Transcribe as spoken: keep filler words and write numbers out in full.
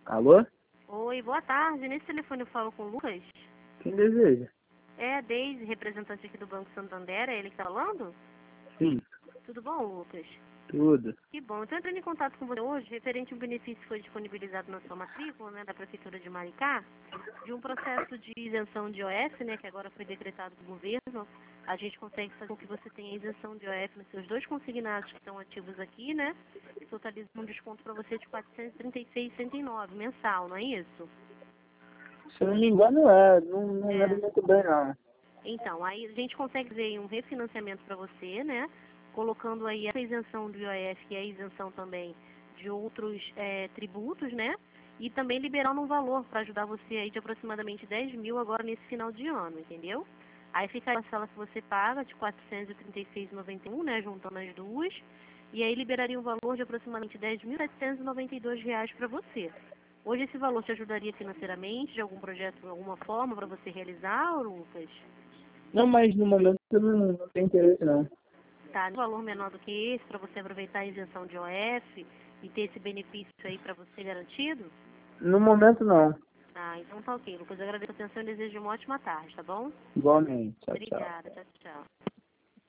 Alô? Oi, boa tarde. Nesse telefone eu falo com o Lucas. Quem deseja? É a Deise, representante aqui do Banco Santander. É ele que tá falando? Sim, Tudo bom, Lucas? tudo. Que bom. Eu tô entrando em contato com você hoje, referente a um benefício que foi disponibilizado na sua matrícula, né, da Prefeitura de Maricá, de um processo de isenção de I O F, né, que agora foi decretado pelo governo. A gente consegue fazer com que você tenha isenção de I O F nos seus dois consignados que estão ativos aqui, né? Totaliza um desconto para você de quatrocentos e trinta e seis reais e sessenta e nove centavos mensal, não é isso? Se eu não me engano, é. Não, não É. lembro muito bem, não. Então, aí a gente consegue fazer um refinanciamento para você, né? Colocando aí essa isenção do I O F, que é a isenção também de outros é, tributos, né? E também liberando um valor para ajudar você aí de aproximadamente dez mil agora nesse final de ano, entendeu? Aí fica a parcela que você paga de quatrocentos e trinta e seis reais e noventa e um centavos, né? Juntando as duas. E aí liberaria um valor de aproximadamente dez mil setecentos e noventa e dois reais para você. Hoje esse valor te ajudaria financeiramente, de algum projeto, de alguma forma, para você realizar, Lucas? Não, mas no momento eu não, não tenho interesse, não. Tá, um valor menor do que esse, para você aproveitar a isenção de I O F e ter esse benefício aí para você garantido? No momento, não. Ah, então tá ok, Lucas. Eu agradeço a atenção e desejo uma ótima tarde, tá bom? Igualmente. Tchau, tchau. Obrigada, tchau, tchau.